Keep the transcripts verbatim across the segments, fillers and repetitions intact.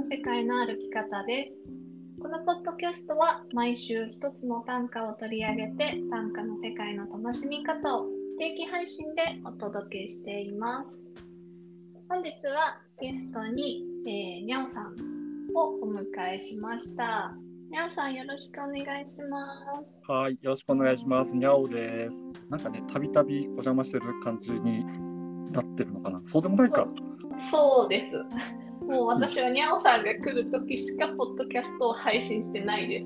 の世界の歩き方です。このポッドキャストは毎週一つの短歌を取り上げて短歌の世界の楽しみ方を不定期配信でお届けしています。本日はゲストに、えー、にゃおさんをお迎えしました。にゃおさん、よろしくお願いします。 はい、よろしくお願いします。にゃおです。なんかね、たびたびお邪魔してる感じになってるのかな。そうでもないか。 そう、そうです。もう私はにゃおさんが来るときしかポッドキャストを配信してないです。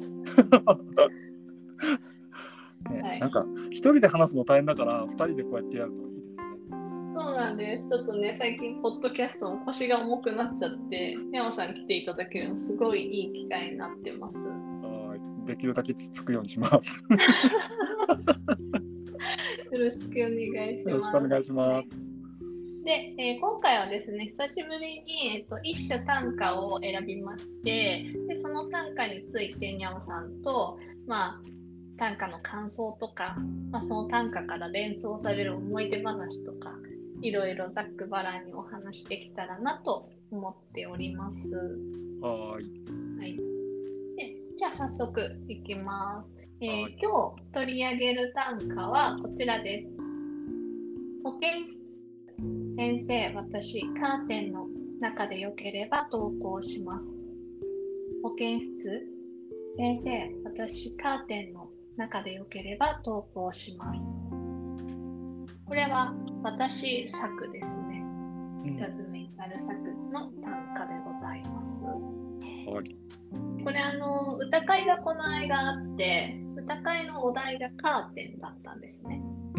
ね、 はい、 なんか一人で話すの大変だから二人でこうやってやるといいですよね。 そうなんです。ちょっとね、最近ポッドキャストも腰が重くなっちゃって、にゃおさん来ていただけるのすごいいい機会になってます。 はい、できるだけつつくようにします。 よろしくお願いします。 よろしくお願いします。 で、えー、今回はですね、久しぶりに、えっと、一首短歌を選びまして、でその短歌についてにゃおさんと、まあ、短歌の感想とか、まあ、その短歌から連想される思い出話とか、いろいろざっくばらんにお話できたらなと思っております。 はい。 はい。で、じゃあ早速いきます。えー、 はい、 今日取り上げる短歌はこちらです。保健室。先生、私、カーテンの中でよければ投稿します。保健室。先生、私、カーテンの中でよければ投稿します。これは私作ですね。ダズメイタル作の短歌でございます。 はい。 これあの歌会がこの間あって、歌会のお題がカーテンだったんですね。 うんうん。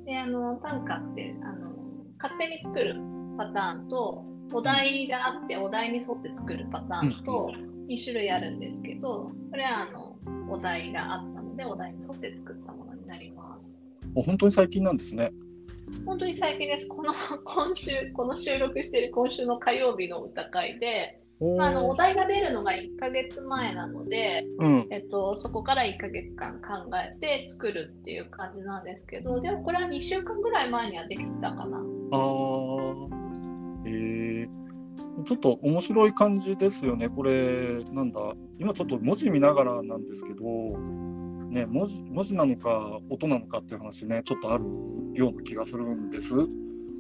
で、あの短歌ってあの勝手に作るパターンと、お題があってお題に沿って作るパターンとに種類あるんですけど、これはあのお題があったのでお題に沿って作ったものになります。 本当に最近なんですね。 本当に最近です。この今週、この収録している今週の火曜日の歌会で、まあ、あのお題が出るのがいっかげつまえなので、うんえっと、そこからいっかげつかん考えて作るっていう感じなんですけど、でもこれはにしゅうかんぐらい前にはできたかな。あー、えー、ちょっと面白い感じですよね。これなんだ、今ちょっと文字見ながらなんですけど、ね、文字、文字なのか音なのかっていう話ね、ちょっとあるような気がするんです。うん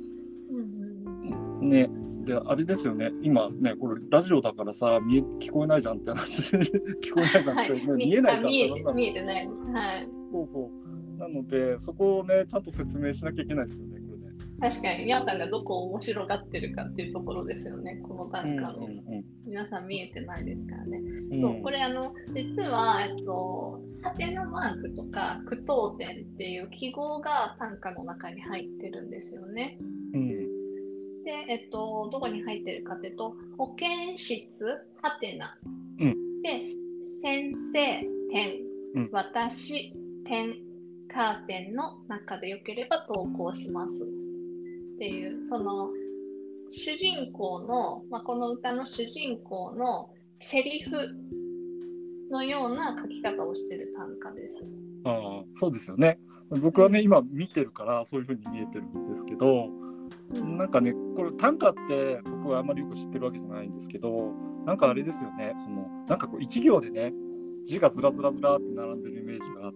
うん、ね。であれですよね、今ね、これラジオだからさ、見え聞こえないじゃんって話聞こえないじゃんって、はい、見えないから見えて見えてない、はい、 そうそうなので、そこをねちゃんと説明しなきゃいけないですよね、これね。 確かに皆さんがどこを面白がってるかっていうところですよね、この短歌の、うんうんうん、皆さん見えてないですからね、うん、そうこれあの実は、えっと、ハテナマークとか句読点っていう記号が短歌の中に入ってるんですよね。うんで、えっと、どこに入ってるかというと、保健室、はてな、うん、で、先生、点、うん、私、点、カーテンの中でよければ投稿しますっていう、その主人公の、まあ、この歌の主人公のセリフのような書き方をしている短歌です。 ああ、そうですよね。僕はね、うん、今見てるからそういう風に見えてるんですけど、うん、なんかね、これ短歌って僕はあんまりよく知ってるわけじゃないんですけど、なんかあれですよね、そのなんかこう一行でね、字がずらずらずらって並んでるイメージがあって、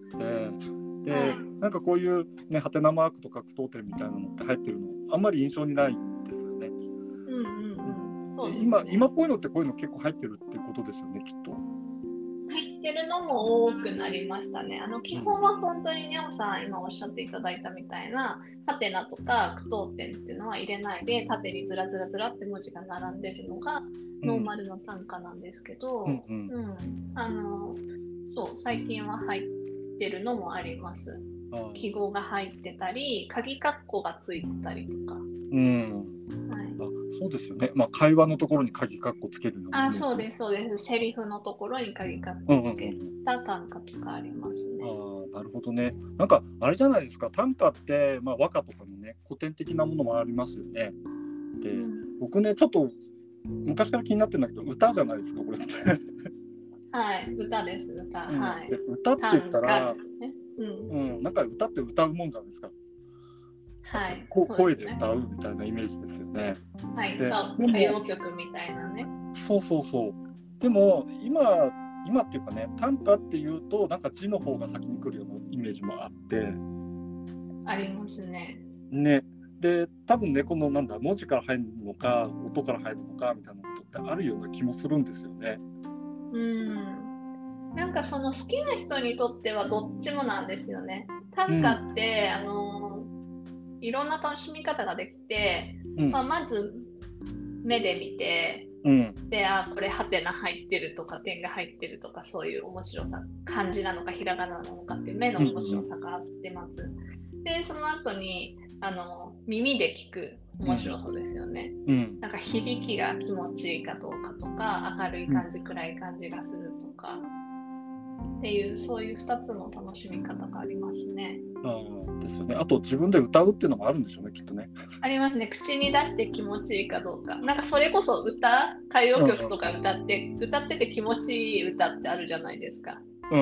で、はい、なんかこういうね、ハテナマークとか句読点みたいなのって入ってるのあんまり印象にないんですよね。うんうんうん。そうですね。今今っぽいのってこういうの結構入ってるってことですよね、きっと。 入ってるのも多くなりましたね。あの基本は本当ににゃおさん今おっしゃっていただいたみたいなハテナとか句読点っていうのは入れないで、縦にずらずらずらって文字が並んでるのがノーマルの短歌なんですけど、うんうんうん、あのそう最近は入ってるのもあります。記号が入ってたり、鍵括弧がついてたりとか。 うん、はい、あ、そうですよね。まあ会話のところに鍵括弧つけるのも、ね、 あ、そうですそうです。セリフのところに鍵括弧つけた短歌とかありますね。 うんうんうん、あ、なるほどね。なんかあれじゃないですか。短歌って、まあ、和歌とかのね古典的なものもありますよね。で、うん、僕ねちょっと昔から気になってるんだけど、歌じゃないですかこれって。 はい、歌です歌。 うん、 はい。 で歌って言ったら、 うんうん、なんか歌って歌うもんじゃないですか。 はい、 こ声で歌うみたいなイメージですよね。 はい、そう、歌謡曲みたいなね。 そうそうそう。でも今今っていうかね、短歌っていうとなんか字の方が先に来るようなイメージもあって。 ありますね。 ね。で多分ね、このなんだ文字から入るのか音から入るのかみたいなことってあるような気もするんですよね。 うん。なんかその好きな人にとってはどっちもなんですよね。短歌って、うん、あのいろんな楽しみ方ができて、うん、まあ、まず目で見て、うん、であこれハテナ入ってるとか点が入ってるとか、そういう面白さ、漢字なのかひらがななのかっていう目の面白さがあってます。でその後にあの耳で聞く面白さですよね、うん、なんか響きが気持ちいいかどうかとか、明るい感じ、暗い感じがするとかっていう、そういうふたつの楽しみ方がありますね。 あですよね。あと自分で歌うっていうのもあるんでしょうね、きっとね。 ありますね。口に出して気持ちいいかどうか。なんかそれこそ歌、歌謡曲とか歌って、うん、歌ってて気持ちいい歌ってあるじゃないですか。うん、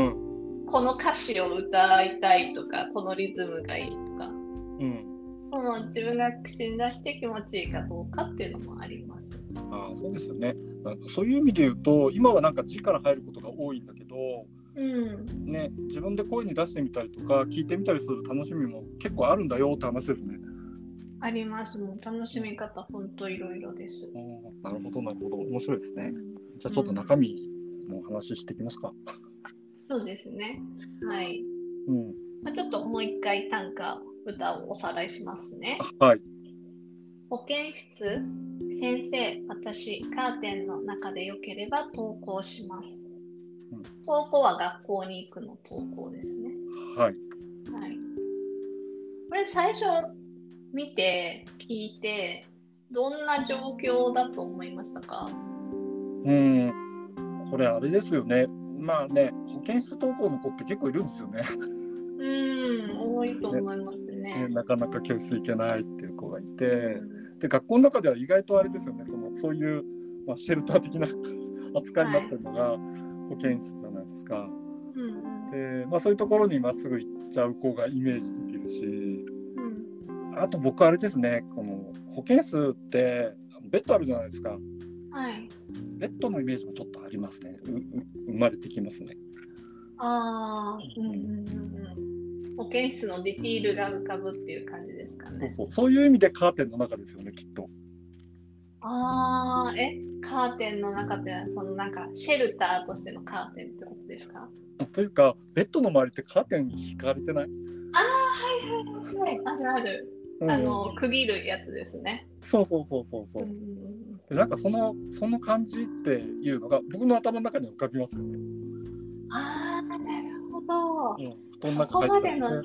この歌詞を歌いたいとか、このリズムがいいとか。うん、その自分が口に出して気持ちいいかどうかっていうのもあります。 ああ、そうですよね。そういう意味で言うと、今はなんか字から入ることが多いんだけど、うんね、自分で声に出してみたりとか聞いてみたりする楽しみも結構あるんだよって話ですね。 あります。もう楽しみ方ほんといろいろです。 なるほどなるほど、面白いですね。じゃあちょっと中身の話していきますか。 うん、そうですね。はい。うん、まあ、ちょっともう一回短歌歌をおさらいしますね。 はい。 保健室、先生、私、カーテンの中でよければ登校します。うん、登校は学校に行くの登校ですね。 はい。 はい。これ最初見て聞いてどんな状況だと思いましたか？ うん、これあれですよね。まあね、保健室登校の子って結構いるんですよね。 うん、多いと思います ね, ね, ね。なかなか教室行けないっていう子がいて、うん、で学校の中では意外とあれですよね。そのそういう、まあ、シェルター的な扱いになってるのが保健室じゃないですか。はい、でまあ、そういうところにまっすぐ行っちゃう子がイメージできるし、うん、あと僕あれですね、この保健室ってベッドあるじゃないですか。はい、ベッドのイメージもちょっとありますね。うう生まれてきますね。 ああ、うんうんうんうん。保健室のディティールが浮かぶっていう感じですかね。 そうそう、そういう意味でカーテンの中ですよね、きっと。 ああ、え、カーテンの中ってそのなんかシェルターとしてのカーテンってことですか？ というか、ベッドの周りってカーテンに引かれてない？ ああ、はいはいはいはい、あるある。うん、あの区切るやつですね。 そうそうそうそうそう。うん、でなんかそのその感じっていうのが僕の頭の中に浮かびますよね。 ああ、なるほど。うん、そこまでの、はい、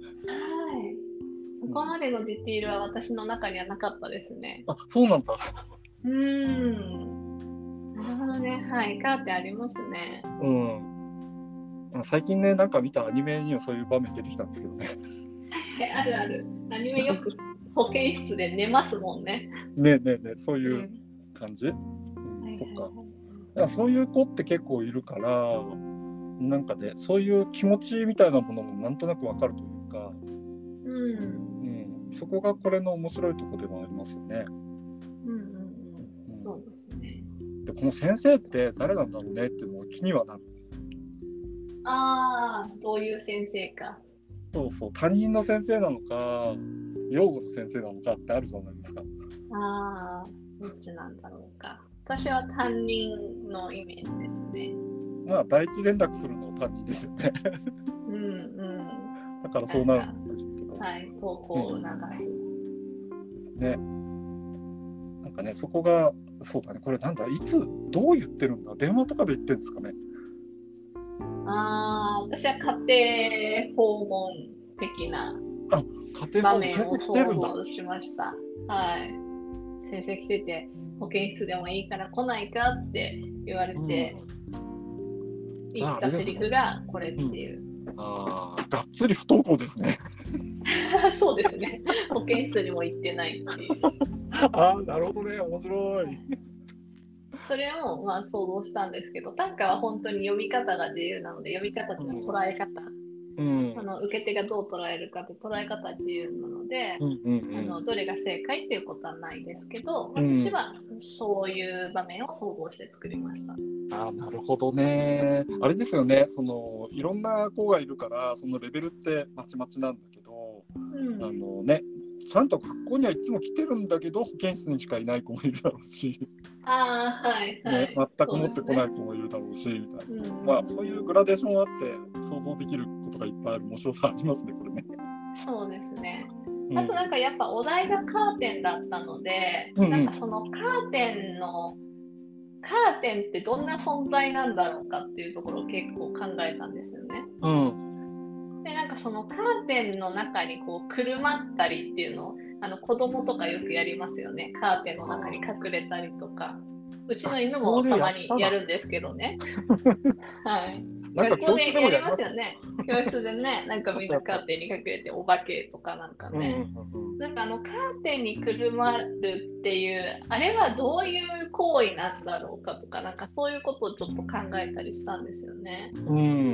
そこまでのディティールは私の中にはなかったですね。 あ、そうなんだ。 うーん。なるほどね。はい、カーテンありますね。 うん。最近ね、なんか見たアニメにはそういう場面出てきたんですけどね。 あるある。アニメよく保健室で寝ますもんね。 ねえねえねえ、そういう感じ？うん、そっか。だからそういう子って結構いるから、なんかね、そういう気持ちみたいなものもなんとなくわかるというか、うん、うん、そこがこれの面白いところでもありますよね。 うんうんうん、そうですね。 で、この先生って誰なんだろうねっていうのが気にはなる。 ああ、どういう先生か。 そうそう、担任の先生なのか、養護の先生なのかってあるじゃないですか。 ああ、どっちなんだろうか。私は担任のイメージですね。 まあ、第一連絡するのは担任ですよね。 うんうん。 だからそうなるんでしょうけど。 はい、投稿を促す。 ですね。なんかね、そこが、そうだね、これなんだ、いつ、どう言ってるんだ、電話とかで言ってるんですかね。 ああ、私は家庭訪問的な場面を想像しました。はい。先生来てて、保健室でもいいから来ないかって言われて、うん、言ったセリフがこれっていう。 うん、ああ、がっつり不登校ですね。 そうですね。保健室にも行ってないっていう。 ああ、なるほどね、面白い。 それをまあ想像したんですけど、短歌は本当に読み方が自由なので、読み方というのは捉え方、うん、あの受け手がどう捉えるかって捉え方は自由なので、うんうんうん、あのどれが正解っていうことはないですけど、私はそういう場面を想像して作りました。 あ、なるほどね。あれですよね、そのいろんな子がいるからそのレベルってまちまちなんだけど、うん、あのね、ちゃんと学校にはいつも来てるんだけど保健室にしかいない子もいるだろうし、 あ、はいはい、 ね、全く持ってこない子もいるだろうし、みたいな、うん、まあそういうグラデーションあって想像できることがいっぱいある面白さありますね、これね。 そうですね。あとなんかやっぱお題がカーテンだったので、うん、なんかそのカーテンのカーテンってどんな存在なんだろうかっていうところを結構考えたんですよね。うん、でなんかそのカーテンの中にこうくるまったりっていうのをあの子供とかよくやりますよね。カーテンの中に隠れたりとか。うちの犬もたまにやるんですけどね。はい。学校でやりますよね。教室でね、なんかみんなカーテンに隠れてお化けとかなんかね。なんかあのカーテンにくるまるっていうあれはどういう行為なんだろうかとか、なんかそういうことをちょっと考えたりしたんですよね。うん、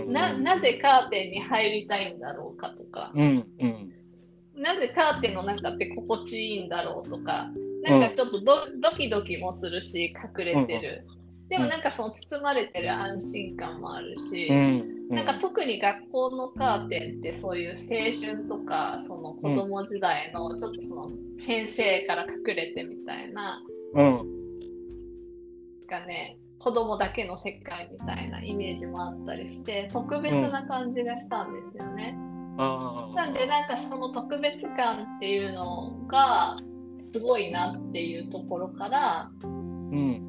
な, なぜカーテンに入りたいんだろうかとか、うんうん、なぜカーテンの中って心地いいんだろうとか、なんかちょっと ド,、うん、ドキドキもするし隠れてる、うんうん、でもなんかその包まれてる安心感もあるし、うんうん、なんか特に学校のカーテンってそういう青春とかその子供時代のちょっとその先生から隠れてみたいな、うん、かね、子供だけの世界みたいなイメージもあったりして特別な感じがしたんですよね、うん、あなんでなんかその特別感っていうのがすごいなっていうところから、うん、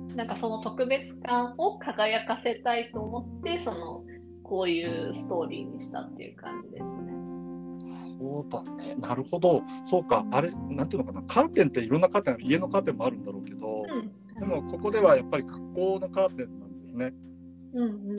なんかその特別感を輝かせたいと思ってそのこういうストーリーにしたっていう感じですね。 そうだね、なるほど。そうか、あれなんていうのかな、カーテンっていろんなカーテン、家のカーテンもあるんだろうけど、うん、でもここではやっぱり学校のカーテンなんですね。うんうんうんうん。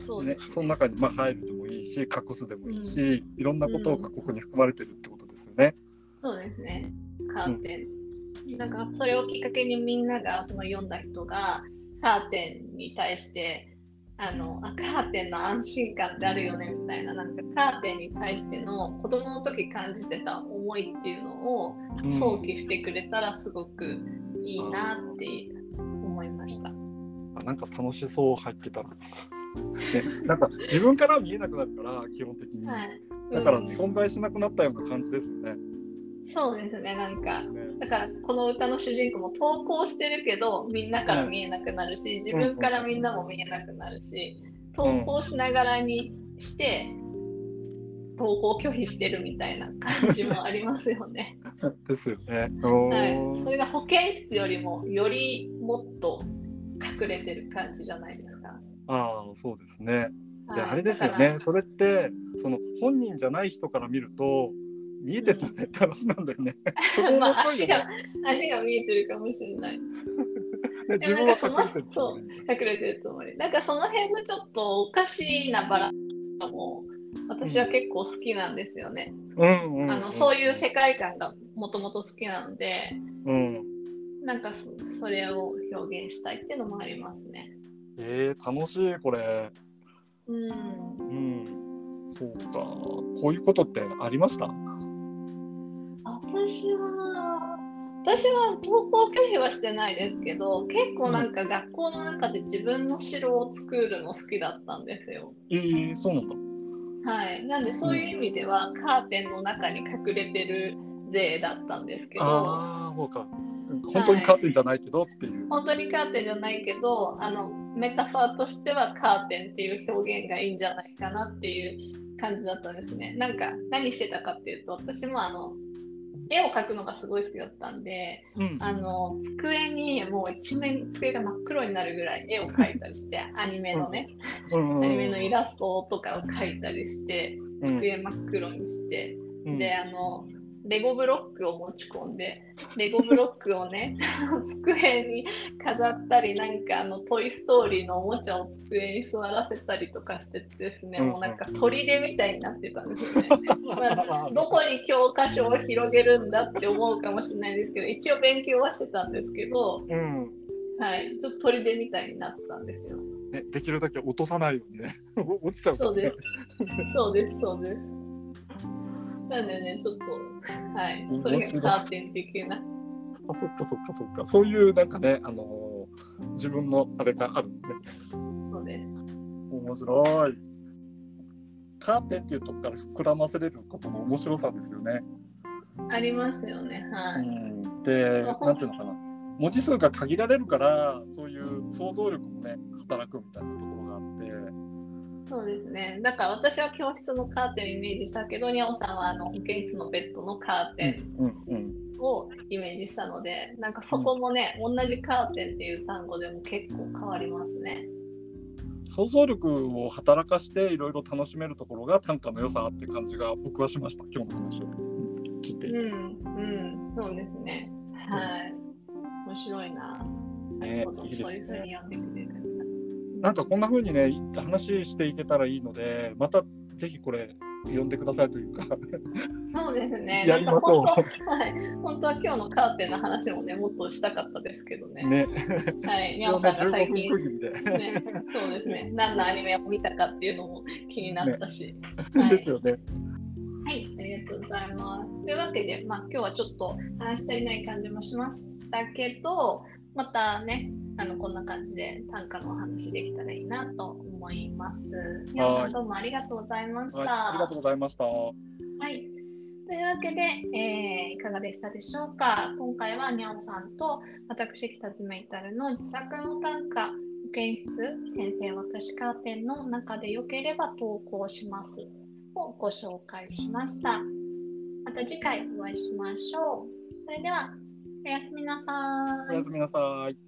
そうですね。その中にまあ入るでもいいし隠すでもいいし、うん、いろんなことがここに含まれてるってことですよね。 うん、そうですね。カーテン。うん、なんかそれをきっかけにみんながその読んだ人がカーテンに対してあのあカーテンの安心感ってあるよねみたいな、なんかカーテンに対しての子供の時感じてた思いっていうのを想起してくれたらすごくいいなって思いました。 あ、なんか楽しそう入ってたら、ね、なんか自分からは見えなくなるから基本的に、はい、だから存在しなくなったような感じですよね。 そうですね、なんか、ね、だからこの歌の主人公も投稿してるけどみんなから見えなくなるし、うん、自分からみんなも見えなくなるし、うん、投稿しながらにして投稿拒否してるみたいな感じもありますよね。 ですよね。 はい、それが保健室よりもよりもっと隠れてる感じじゃないですか。 ああ、そうですね。で、はい、あれですよね、それってその本人じゃない人から見ると見えてたねって話なんだよね。 まあ足が足が見えてるかもしれない。 自分は隠れてるつもり。隠れてるつもり。なんかその辺のちょっとおかしなバランスも私は結構好きなんですよね。うんうんうん、あのそういう世界観がもともと好きなので、うん、なんか そ, それを表現したいっていうのもありますね。 えー、楽しいこれ。うん、うん、そうか。こういうことってありました？ 私は私は登校拒否はしてないですけど、結構なんか学校の中で自分の城を作るの好きだったんですよ。 えー、そうなんだ。 はい、なんでそういう意味では、うん、カーテンの中に隠れてる勢だったんですけど、 ああ、そうか。本当にカーテンじゃないけどっていう、 はい、本当にカーテンじゃないけど、あのメタファーとしてはカーテンっていう表現がいいんじゃないかなっていう感じだったんですね。なんか何してたかっていうと、私もあの絵を描くのがすごい好きだったんで、うん、あの机にもう一面机が真っ黒になるぐらい絵を描いたりしてアニメのね、うん、アニメのイラストとかを描いたりして机真っ黒にして、うん、であのレゴブロックを持ち込んでレゴブロックをね机に飾ったり、なんかあのトイストーリーのおもちゃを机に座らせたりとかしてですね、うん、もうなんか砦みたいになってたんですよね。まあ、どこに教科書を広げるんだって思うかもしれないですけど、一応勉強はしてたんですけど、うん、はい、ちょっと砦みたいになってたんですよ。 ね、できるだけ落とさないようにね落ちちゃうから、ね、 そうですそうですそうです。なんでね、ちょっと、はい、それがカーテン的なあ、そっかそっかそっか。そういうなんかね、あのー、自分のあれがあるね。 そうです。 面白い。カーテンっていうとこから膨らませれることの面白さですよね。 ありますよね。はい。 うん、で、なんていうのかな。文字数が限られるから、そういう想像力もね、働くみたいなところがあって。 そうですね。だから私は教室のカーテンをイメージしたけど、にゃおさんはあの保健室のベッドのカーテンをイメージしたので、うんうんうん、なんかそこもね、うん、同じカーテンっていう単語でも結構変わりますね。 想像力を働かしていろいろ楽しめるところが短歌の良さって感じが僕はしました。今日の話を聞いていて。うんうん、そうですね。はい。面白いな。なるほど、ね、そういう風に読んでくれる。 なんかこんな風にね話していけたらいいので、またぜひこれ読んでくださいというか。 そうですね。なんか本当、はい、本当は今日のカーテンの話もねもっとしたかったですけどね。 ね。 はい、にゃおさんが最近、ね、そうですね。何のアニメを見たかっていうのも気になったし。 ね、はい、ですよね。 はい、ありがとうございます。というわけで、まあ今日はちょっと話し足りない感じもしましたけど、またね。あのこんな感じで短歌のお話できたらいいなと思います。にゃおさんどうもありがとうございました。はい、 ありがとうございました。はい。というわけで、えー、いかがでしたでしょうか。今回はにゃおさんと私北爪いたるの自作の短歌保健室先生私カーテンの中でよければ投稿しますをご紹介しました。また次回お会いしましょう。それではおやすみなさい。 おやすみなさい。